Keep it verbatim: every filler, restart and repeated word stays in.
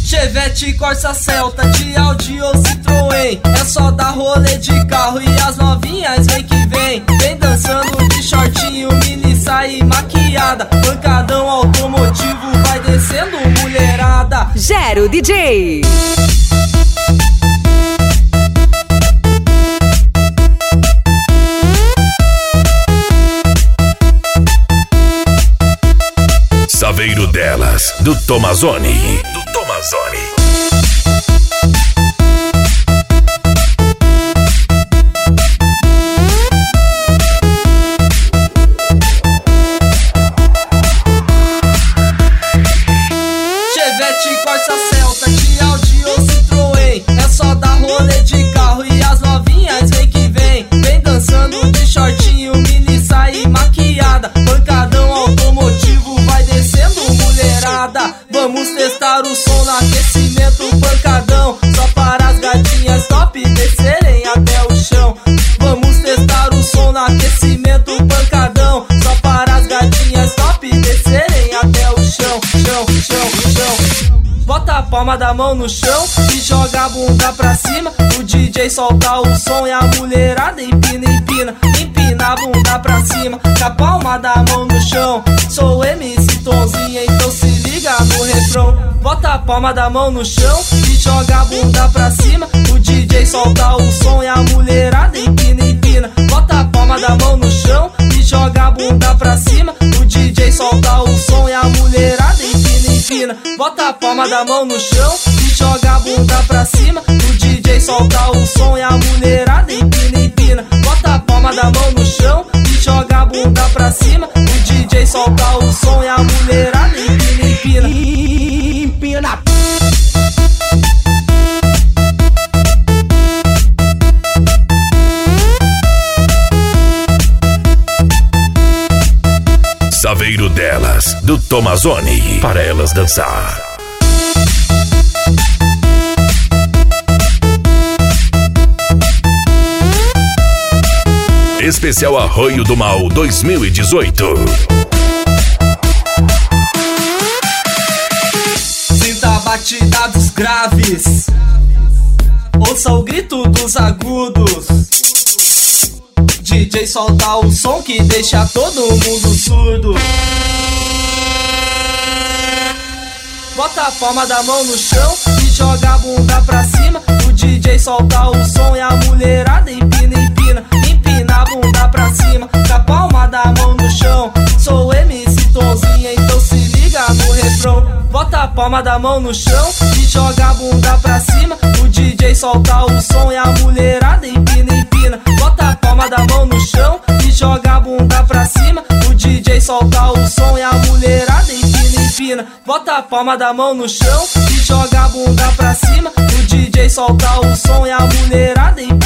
Chevette, Corsa, Celta, de Audi ou Citroën. É só dar rolê de carro e as novinhas vem que vem. Vem dançando de shortinho, mini saia maquiada. Pancadão automotivo, vai descendo mulherada. Gero D J. Saveiro delas, do Tomazoni. Do Tomazoni. Chevette, Corsa, Celta, de Audi ou Citroën. É só dar rolê de carro e as novinhas vem que vem. Vem dançando de shortinho, mini saia maquiada. Pancadão automotivo, vai descendo mulherada. Vamos testar o som no aquecimento, pancadão. Só para as gatinhas top descerem até o chão. Vamos testar o som no aquecimento, pancadão. Só para as gatinhas top descerem até o chão. Chão, chão, chão. Bota a palma da mão no chão e joga a bunda pra cima. O D J solta o som e a mulherada empina, empina. Empina a bunda pra cima, com a palma da mão no chão. Sou M C Tonzinha, então se liga no refrão. Bota a palma da mão no chão e joga a bunda pra cima. O D J solta o som e a mulherada empina, empina. Bota a palma da mão no chão e joga a bunda pra cima. O D J solta o som e a mulherada empina, empina. Bota a palma da mão no chão e joga a bunda pra cima. O D J solta o som e a mulherada empina, empina. Bota a palma da mão no chão e joga a bunda pra cima. O D J solta o som e a mulherada empina, empina. Empina. Saveiro delas, do Tomazoni. Para elas dançar. Especial Arroio do Mal dois mil e dezoito. Sinta a batida dos graves, ouça o grito dos agudos. D J solta o som que deixa todo mundo surdo. Bota a palma da mão no chão e joga a bunda pra cima. O D J solta o som e a mulherada empina, empina. Empina a bunda pra cima, com a palma da mão no chão. Sou M C Tonzinha, então se liga no refrão. Bota a palma da mão no chão e joga a bunda pra cima. O D J solta o som e a mulherada empina, empina. Bota a palma da mão no chão e joga a bunda pra cima. O D J solta o som e a mulherada empina, empina. Bota a palma da mão no chão e joga a bunda pra cima. O D J solta o som e a mulherada empina.